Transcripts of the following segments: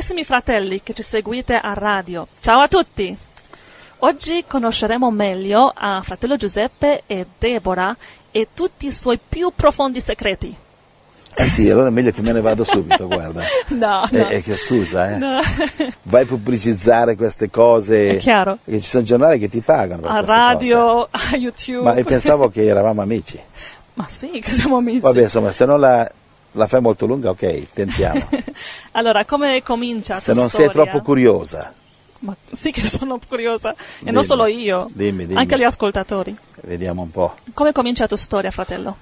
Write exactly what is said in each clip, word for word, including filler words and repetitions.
carissimi fratelli che ci seguite a radio, ciao a tutti! Oggi conosceremo meglio a fratello Giuseppe e Deborah e tutti i suoi più profondi segreti. Eh sì, allora è meglio che me ne vado subito, guarda. No, eh, no. eh, che scusa, eh. No. Vai a pubblicizzare queste cose. È chiaro. Perché ci sono giornali che ti pagano per A queste radio, cose. a YouTube. Ma io pensavo che eravamo amici. Ma sì, che siamo amici. Vabbè, insomma, se non la, la fai molto lunga, ok, tentiamo. Allora, come comincia Se tua non storia? sei troppo curiosa. Ma sì che sono curiosa. E Dimmi. non solo io, Dimmi, dimmi. anche gli ascoltatori. Vediamo un po'. Come comincia la tua storia, fratello?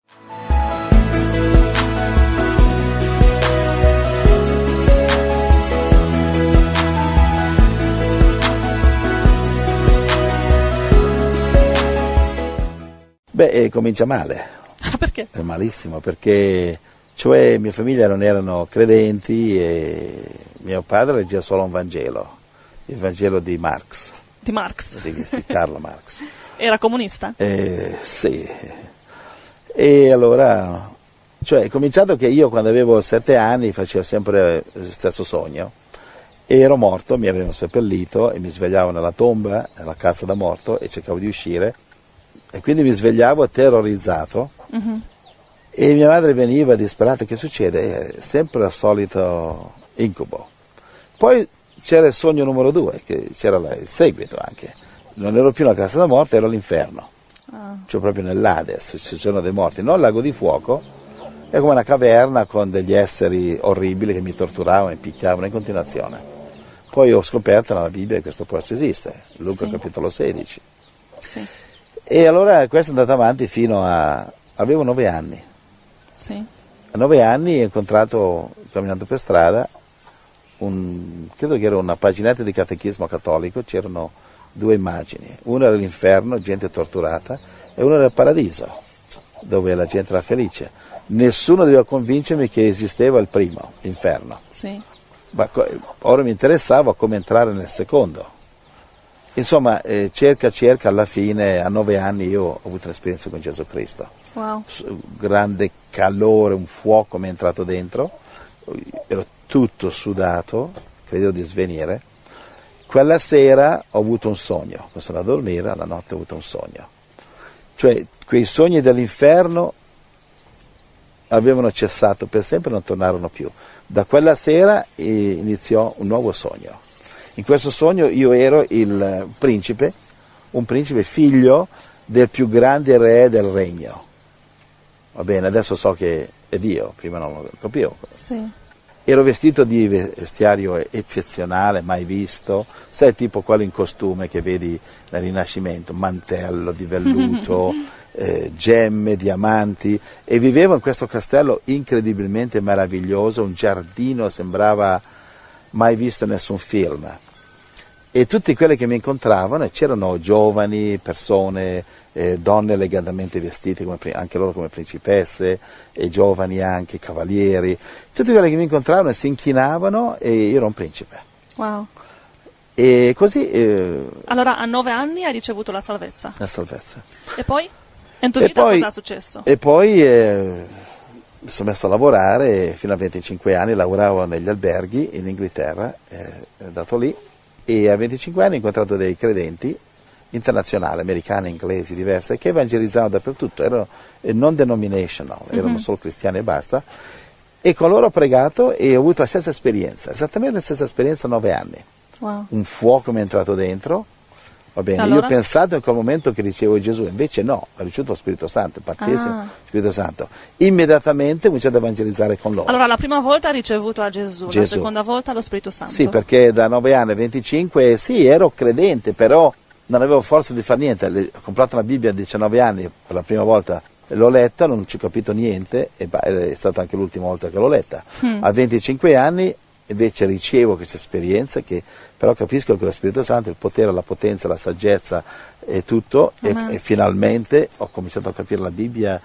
Beh, eh, comincia male. Perché? È malissimo, perché cioè mia famiglia non erano credenti e mio padre leggeva solo un Vangelo, il Vangelo di Marx. Di Marx. Di, di Carlo Marx. Era comunista? Eh, sì. E allora, cioè è cominciato che io quando avevo sette anni facevo sempre lo stesso sogno. Ero morto, mi avevano seppellito e mi svegliavo nella tomba, nella casa da morto e cercavo di uscire. E quindi mi svegliavo terrorizzato uh-huh. e mia madre veniva disperata, che succede? È sempre il solito incubo. Poi c'era il sogno numero due, che c'era il seguito anche. Non ero più nella casa da morte, ero all'inferno, ah. cioè proprio nell'Hades, ci sono dei morti, non il lago di fuoco, è come una caverna con degli esseri orribili che mi torturavano e picchiavano in continuazione. Poi ho scoperto nella Bibbia che questo posto esiste, Luca sì. capitolo sedici. Sì. E allora questo è andato avanti fino a... avevo nove anni. Sì. A nove anni ho incontrato, camminando per strada, un, credo che era una paginetta di catechismo cattolico, c'erano due immagini. Una era l'inferno, gente torturata, e una era il paradiso, dove la gente era felice. Nessuno doveva convincermi che esisteva il primo, l'inferno. Sì. Ma ora mi interessava come entrare nel secondo. Insomma, eh, cerca, cerca, alla fine, a nove anni io ho avuto un'esperienza con Gesù Cristo. Wow. Grande calore, un fuoco mi è entrato dentro, ero tutto sudato, credevo di svenire. Quella sera ho avuto un sogno, sono andato a dormire, alla notte ho avuto un sogno. Cioè, quei sogni dell'inferno avevano cessato per sempre e non tornarono più. Da quella sera eh, iniziò un nuovo sogno. In questo sogno io ero il principe, un principe figlio del più grande re del regno. Va bene, adesso so che è Dio, prima non lo capivo. Sì. Ero vestito di vestiario eccezionale, mai visto, sai, tipo quello in costume che vedi nel Rinascimento, mantello di velluto, eh, gemme, diamanti, e vivevo in questo castello incredibilmente meraviglioso, un giardino sembrava mai visto in nessun film. E tutti quelli che mi incontravano, c'erano giovani, persone, eh, donne elegantemente vestite, come, anche loro come principesse, e giovani anche, cavalieri, tutti quelli che mi incontravano si inchinavano e io ero un principe. Wow. E così... Eh, allora a nove anni hai ricevuto la salvezza. La salvezza. E poi? In tua vita poi, cosa è successo? E poi eh, mi sono messo a lavorare, e fino a venticinque anni lavoravo negli alberghi in Inghilterra, eh, andato lì. E a venticinque anni ho incontrato dei credenti internazionali, americani, inglesi, diversi, che evangelizzavano dappertutto, erano non denominational, erano mm-hmm. solo cristiani e basta, e con loro ho pregato e ho avuto la stessa esperienza, esattamente la stessa esperienza a nove anni. Wow. Un fuoco mi è entrato dentro, va bene, allora? Io ho pensato in quel momento che ricevo Gesù, invece no, ho ricevuto lo Spirito Santo, il battesimo, ah. Spirito Santo. Immediatamente ho iniziato ad evangelizzare con loro. Allora la prima volta hai ricevuto a Gesù, Gesù, la seconda volta lo Spirito Santo. Sì, perché da nove anni a venticinque, sì, ero credente, però non avevo forza di fare niente. Ho comprato una Bibbia a diciannove anni, per la prima volta l'ho letta, non ci ho capito niente, e è stata anche l'ultima volta che l'ho letta. Mm. A venticinque anni invece ricevo questa esperienza, che però capisco che lo Spirito Santo, il potere, la potenza, la saggezza e tutto, e, e finalmente ho cominciato a capire la Bibbia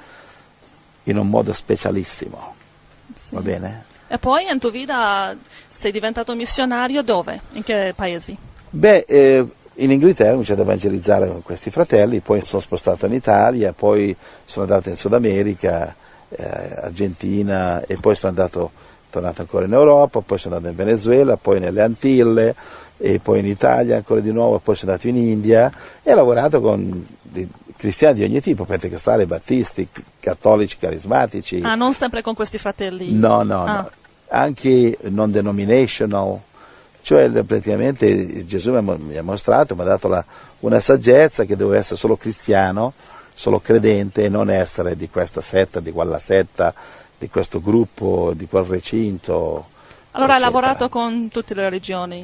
in un modo specialissimo. Sì. Va bene? E poi in tua vita sei diventato missionario dove? In che paesi? Beh, eh, in Inghilterra ho iniziato ad evangelizzare con questi fratelli, poi sono spostato in Italia, poi sono andato in Sud America, eh, Argentina, e poi sono andato tornato ancora in Europa, poi sono andato in Venezuela, poi nelle Antille, e poi in Italia ancora di nuovo, poi sono andato in India e ho lavorato con di, cristiani di ogni tipo, pentecostali, battisti, cattolici, carismatici. Ah, non sempre con questi fratelli? No, no, ah. no. Anche non denominational, cioè praticamente Gesù mi ha mostrato, mi ha dato la, una saggezza che devo essere solo cristiano, solo credente e non essere di questa setta, di quella setta, di questo gruppo, di quel recinto. Allora eccetera. Hai lavorato con tutte le religioni?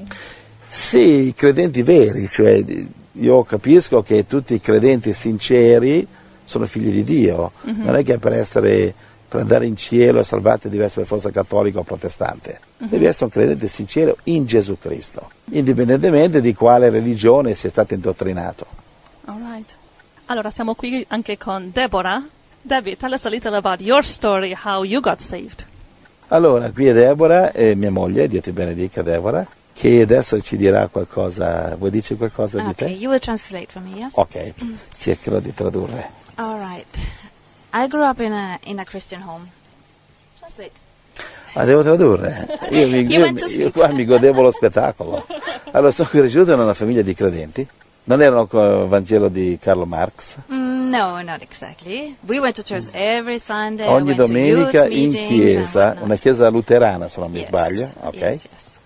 Sì, credenti veri, cioè io capisco che tutti i credenti sinceri sono figli di Dio, mm-hmm. non è che per essere, per andare in cielo e salvarti devi essere per forza cattolico o protestante, mm-hmm. devi essere un credente sincero in Gesù Cristo, indipendentemente di quale religione sia stato indottrinato. All right. Allora siamo qui anche con Deborah. Debbie, tell us a little about your story, how you got saved. Allora, qui è Deborah, eh, mia moglie, Dio ti benedica Deborah, che adesso ci dirà qualcosa. Vuoi dire qualcosa okay, di te? Okay, you will translate for me, yes? Ok, cercherò di tradurre. All right. I grew up in a in a Christian home. Translate. Ah, devo tradurre? Io, mi, io, io qua mi godevo lo spettacolo. Allora, sono cresciuto in una famiglia di credenti. Non erano il Vangelo di Karl Marx? Mm, no, not exactly. We went to church every Sunday. Ogni I went domenica to youth in chiesa, una chiesa luterana se non mi yes, sbaglio. Okay. Yes, yes.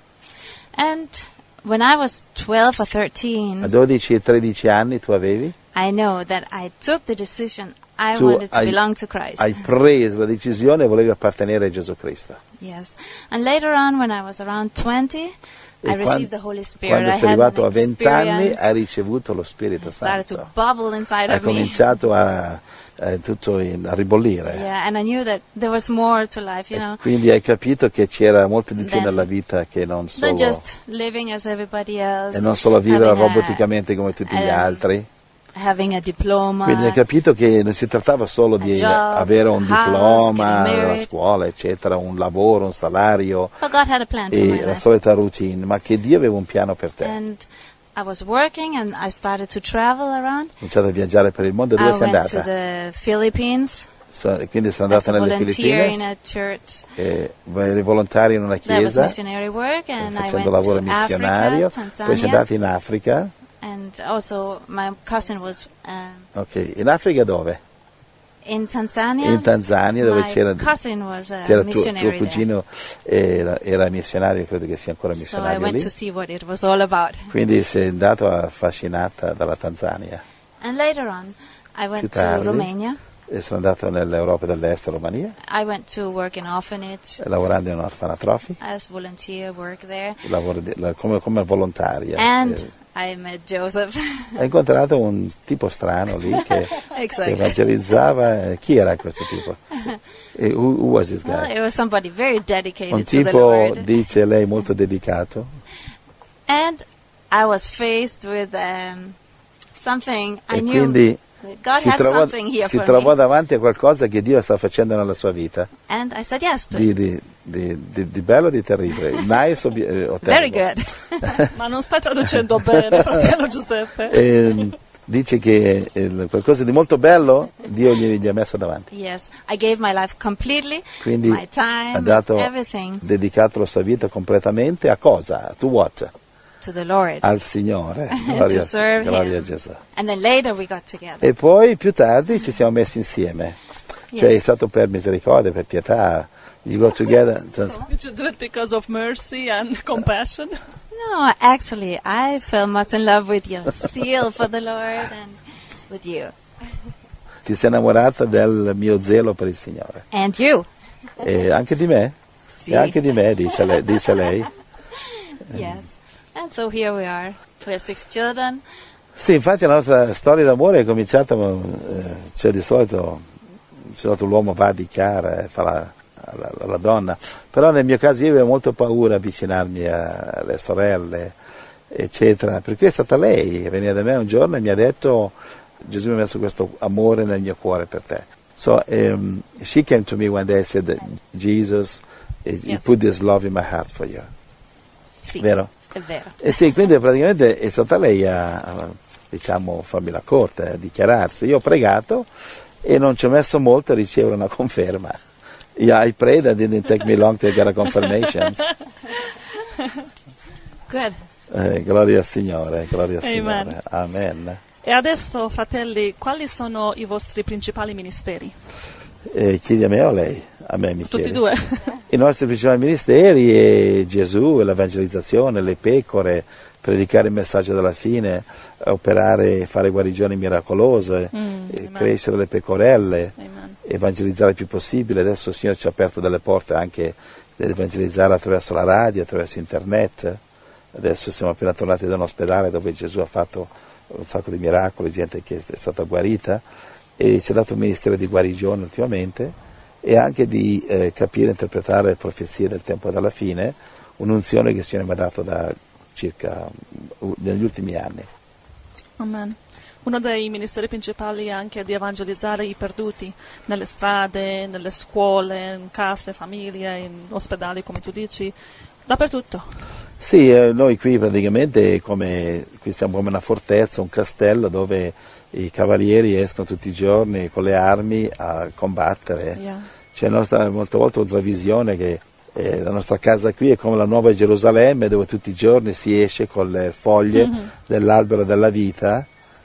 And when I was twelve or thirteen, a dodici e tredici anni tu avevi? I know that I took the decision I tu wanted to hai, belong to Christ. Hai preso la decisione e volevi appartenere a Gesù Cristo. Yes. And later on, when I was around twenty, E I received the Holy Spirit. Quando I sei had arrivato an a vent'anni experience. hai ricevuto lo Spirito Started Santo. to bubble inside Hai of me. cominciato a, a, tutto in, a ribollire. Yeah, and I knew that there was more to life, you know. E quindi hai capito che c'era molto di più Then, nella vita che non solo, than just living as everybody else. e non solo vivere having roboticamente come tutti a, gli altri. Having a diploma. Quindi hai capito che non si trattava solo di job, avere un house, diploma, getting la married. scuola, eccetera, un lavoro, un salario But God had a plan for my e la life. solita routine, ma che Dio aveva un piano per te. And I was working and I started to travel around. Ho cominciato a viaggiare per il mondo. Dove I sei went to andata? the Philippines So, quindi sono as andata a nelle volunteer in Filippine, a church. e eri volontario in una That was chiesa, missionary work, and I facendo went lavoro to missionario, Africa, poi sei Tanzania, andato in Africa. and also my cousin was um, Ok, in Africa dove? in Tanzania. In Tanzania, dove My c'era, cousin was a c'era tuo, missionary tuo cugino, era, era missionario, credo che sia ancora there. So I missionario went lì. to see what it was all about. Quindi sei andato affascinata dalla Tanzania. And later on, I went Più to tardi, Romania. e sono andato nell'Europa dell'Est, Romania, I went to work in orphanage lavorando in orfanotrofi, as volunteer work there. lavoro di- la- come, come volontaria. And Eh, I met Joseph. Ho incontrato un tipo strano lì che, che Exactly. evangelizzava. Eh, Chi era questo tipo? E who, who was this Well, guy? it was somebody very dedicated Un to the tipo, Lord. dice lei, molto dedicato. And I was faced with um, something I E knew quindi that God si had trovò, something here si for trovò me. davanti a qualcosa che Dio sta facendo nella sua vita, And I said yes to di, it. di, di, di, di bello o di terribile, nice o, bi- eh, o Very terrible. good. Ma non stai traducendo bene, fratello Giuseppe. E, dice che eh, qualcosa di molto bello Dio gli, gli ha messo davanti, Yes, I gave my life completely, quindi my time, ha dato, everything dedicato la sua vita completamente a cosa? To what? to the Lord. Al Signore, gloria, To serve gloria a Him. Gesù. And then later we got together. E poi più tardi ci siamo messi insieme, cioè è Yes. stato per misericordia, per pietà. You go together. Just- Did you do it because of mercy and compassion? No, actually, I fell much in love with your zeal for the Lord and with you. ti sei innamorata del mio zelo per il Signore. And you. E anche di me? Sì. E anche di me, dice lei. Dice lei. Yes. And so here we are. We have six children. Sì, infatti la nostra storia d'amore è cominciata, eh, cioè di solito, di solito l'uomo va a dichiara e fa la, la, la donna, però nel mio caso io avevo molto paura di avvicinarmi a- alle sorelle, eccetera, per cui è stata lei che veniva da me un giorno e mi ha detto: Gesù mi ha messo questo amore nel mio cuore per te. So um, she came to me one day and said that Jesus, eh, he Yes. put this love in my heart for you. Sì. Vero? È vero. E sì, quindi praticamente è stata lei a, a, diciamo, farmi la corte, a dichiararsi. Io ho pregato e non ci ho messo molto a ricevere una conferma. Yeah, I prayed. It didn't take me long to get a confirmation. Good. Eh, gloria al Signore, gloria al Amen. Signore. Amen. E adesso, fratelli, quali sono i vostri principali ministeri? Eh, chiedi a me o a lei? A me mi Tutti e chiedi. due. I nostri principali ministeri è Gesù, l'evangelizzazione, le pecore, predicare il messaggio della fine, operare, fare guarigioni miracolose, Mm, eh, amen. crescere le pecorelle, Amen. evangelizzare il più possibile. Adesso il Signore ci ha aperto delle porte anche di evangelizzare attraverso la radio, attraverso internet. Adesso siamo appena tornati da un ospedale dove Gesù ha fatto un sacco di miracoli, gente che è stata guarita, e ci ha dato un ministero di guarigione ultimamente e anche di eh, capire e interpretare le profezie del tempo della fine, un'unzione che il Signore mi ha dato da circa uh, negli ultimi anni. Amen. Uno dei ministeri principali è anche di evangelizzare i perduti nelle strade, nelle scuole, in case, famiglie, in ospedali, come tu dici, dappertutto. Sì, eh, noi qui praticamente come, qui siamo come una fortezza, un castello dove i cavalieri escono tutti i giorni con le armi a combattere. Yeah. C'è nostra, molte volte una visione che eh, la nostra casa qui è come la nuova Gerusalemme, dove tutti i giorni si esce con le foglie mm-hmm. dell'albero della vita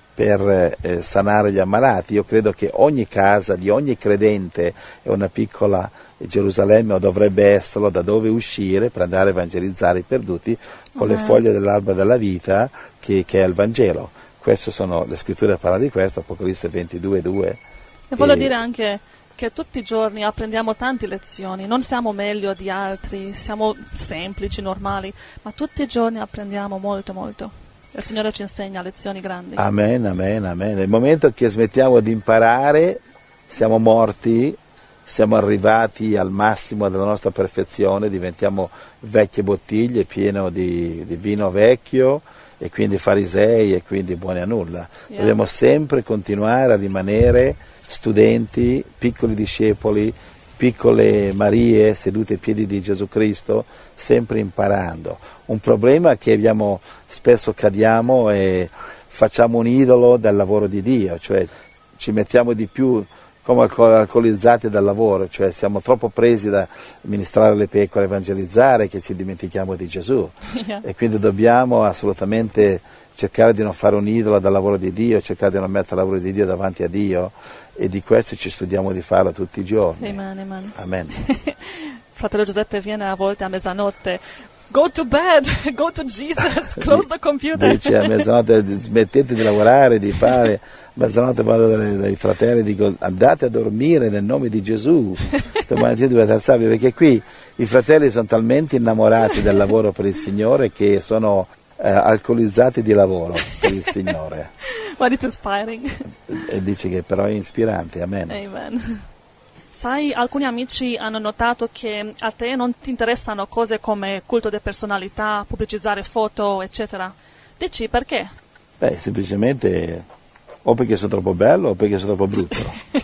per eh, sanare gli ammalati. Io credo che ogni casa di ogni credente è una piccola Gerusalemme, o dovrebbe esserlo, da dove uscire per andare a evangelizzare i perduti con uh-huh. le foglie dell'albero della vita che, che è il Vangelo. Queste sono le scritture, parlano di questo, Apocalisse ventidue due. E voglio dire anche che tutti i giorni apprendiamo tante lezioni, non siamo meglio di altri, siamo semplici, normali, ma tutti i giorni apprendiamo molto, molto. Il Signore ci insegna lezioni grandi. Amen, amen, amen. Nel momento che smettiamo di imparare, siamo morti, siamo arrivati al massimo della nostra perfezione, diventiamo vecchie bottiglie piene di, di vino vecchio, e quindi farisei e quindi buoni a nulla. Yeah. Dobbiamo sempre continuare a rimanere studenti, piccoli discepoli, piccole Marie sedute ai piedi di Gesù Cristo, sempre imparando. Un problema che abbiamo, spesso cadiamo e facciamo un idolo del lavoro di Dio, cioè ci mettiamo di più come alcolizzati dal lavoro, cioè siamo troppo presi da ministrare le pecore, evangelizzare, che ci dimentichiamo di Gesù. Yeah. E quindi dobbiamo assolutamente cercare di non fare un idolo dal lavoro di Dio, cercare di non mettere il lavoro di Dio davanti a Dio, e di questo ci studiamo di farlo tutti i giorni. Amen, amen. Amen. Fratello Giuseppe viene a volte a mezzanotte. Go to bed, go to Jesus, close the computer. Dice a mezzanotte smettete di lavorare, di fare. A mezzanotte vado dai, dai fratelli e dico andate a dormire nel nome di Gesù. Domani dovete alzarvi, perché qui i fratelli sono talmente innamorati del lavoro per il Signore che sono eh, alcolizzati di lavoro per il Signore. But it's inspiring. E dice che però è ispirante, amen. Amen. Sai, alcuni amici hanno notato che a te non ti interessano cose come culto di personalità, pubblicizzare foto, eccetera. Dici perché? Beh, semplicemente o perché sono troppo bello o perché sono troppo brutto.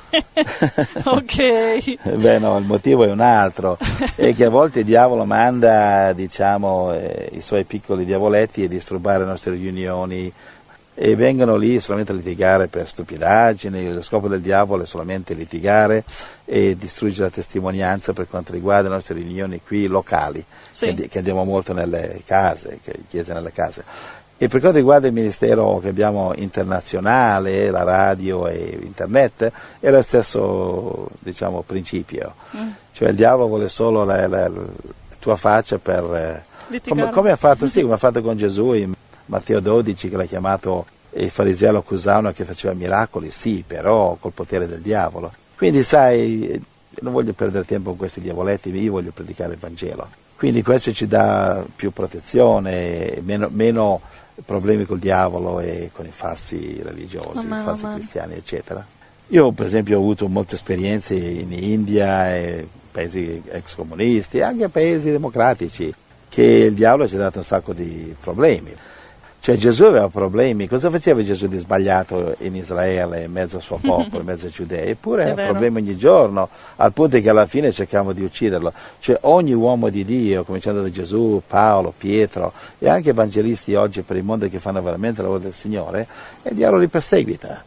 Ok. Beh no, il motivo è un altro, è che a volte il diavolo manda, diciamo, eh, i suoi piccoli diavoletti a disturbare le nostre riunioni, e vengono lì solamente a litigare per stupidaggini. Lo scopo del diavolo è solamente litigare e distruggere la testimonianza per quanto riguarda le nostre riunioni qui locali, sì. che, che andiamo molto nelle case, che chiese nelle case. E per quanto riguarda il ministero che abbiamo internazionale, la radio e internet, è lo stesso, diciamo, principio. Mm. Cioè il diavolo vuole solo la, la, la tua faccia per... Come, come ha fatto, sì, come ha fatto con Gesù in Matteo dodici, che l'ha chiamato, e i farisei lo accusavano che faceva miracoli, sì, però col potere del diavolo. Quindi sai, non voglio perdere tempo con questi diavoletti, io voglio predicare il Vangelo. Quindi questo ci dà più protezione, meno, meno problemi col diavolo e con i falsi religiosi, oh, i falsi man. cristiani, eccetera. Io per esempio ho avuto molte esperienze in India, e paesi ex comunisti, anche paesi democratici, che il diavolo ci ha dato un sacco di problemi. Cioè Gesù aveva problemi, cosa faceva Gesù di sbagliato in Israele, in mezzo al suo popolo, in mezzo ai giudei? Eppure aveva problemi ogni giorno, al punto che alla fine cercavamo di ucciderlo. Cioè ogni uomo di Dio, cominciando da Gesù, Paolo, Pietro e anche evangelisti oggi per il mondo che fanno veramente il lavoro del Signore, il diavolo li perseguita.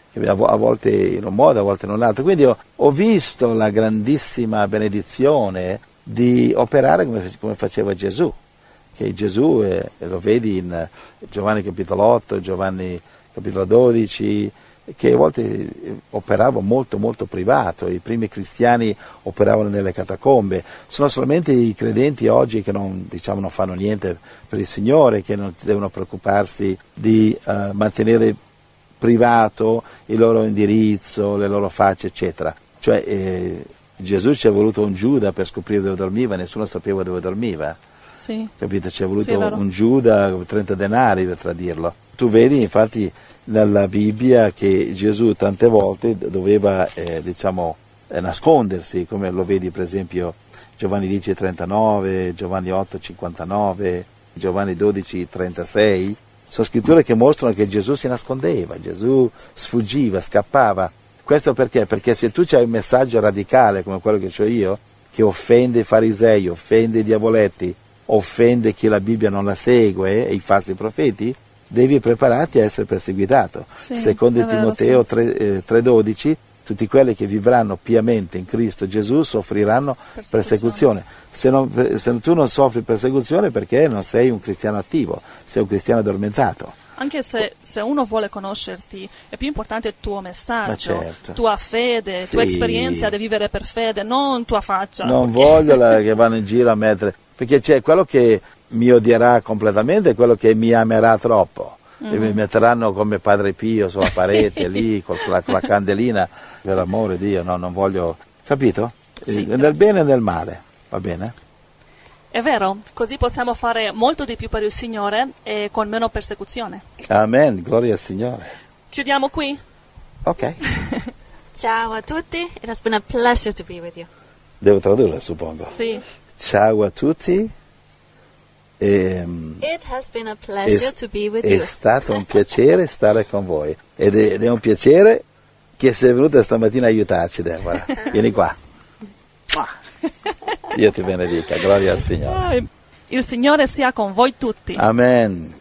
che a volte in un modo, a volte in un altro. Quindi ho, ho visto la grandissima benedizione di operare come, come faceva Gesù, che Gesù, eh, lo vedi in Giovanni capitolo otto, Giovanni capitolo dodici, che a volte operava molto molto privato. I primi cristiani operavano nelle catacombe. Sono solamente i credenti oggi che non, diciamo, non fanno niente per il Signore, che non devono preoccuparsi di uh, mantenere privato il loro indirizzo, le loro facce, eccetera. Cioè eh, Gesù ci è voluto un Giuda per scoprire dove dormiva, nessuno sapeva dove dormiva. Sì. Capito? Ci è voluto sì, un Giuda trenta denari per tradirlo. Tu vedi infatti nella Bibbia che Gesù tante volte doveva eh, diciamo eh, nascondersi, come lo vedi per esempio Giovanni dieci trentanove, Giovanni otto cinquantanove, Giovanni dodici trentasei. Sono scritture che mostrano che Gesù si nascondeva, Gesù sfuggiva, scappava. Questo perché? Perché se tu hai un messaggio radicale come quello che ho io, che offende i farisei, offende i diavoletti, offende chi la Bibbia non la segue e i falsi profeti, devi prepararti a essere perseguitato. Sì, Secondo Timoteo sì. tre dodici, tutti quelli che vivranno piamente in Cristo Gesù soffriranno persecuzione. persecuzione. Se, non, se tu non soffri persecuzione, perché non sei un cristiano attivo, sei un cristiano addormentato. Anche se, se uno vuole conoscerti, è più importante il tuo messaggio, certo. tua fede, sì. tua esperienza di vivere per fede, non tua faccia. Non perché... voglio la, che vanno in giro a mettere, perché c'è quello che mi odierà completamente e quello che mi amerà troppo. Mm-hmm. E mi metteranno come Padre Pio sulla parete lì con la, con la candelina, per l'amore di Dio, no, non voglio, capito? Sì, nel grazie. bene e nel male, va bene? È vero, così possiamo fare molto di più per il Signore e con meno persecuzione. Amen, gloria al Signore. Chiudiamo qui? Ok. Ciao a tutti, it has been a pleasure to be with you. Devo tradurre, suppongo. Sì. Ciao a tutti. E, It has been a pleasure è, to be with è you. È stato un piacere stare con voi. Ed è, ed è un piacere che sei venuta stamattina a aiutarci, Deborah. Vieni qua. Dio ti benedica, gloria al Signore. Il Signore sia con voi tutti. Amen.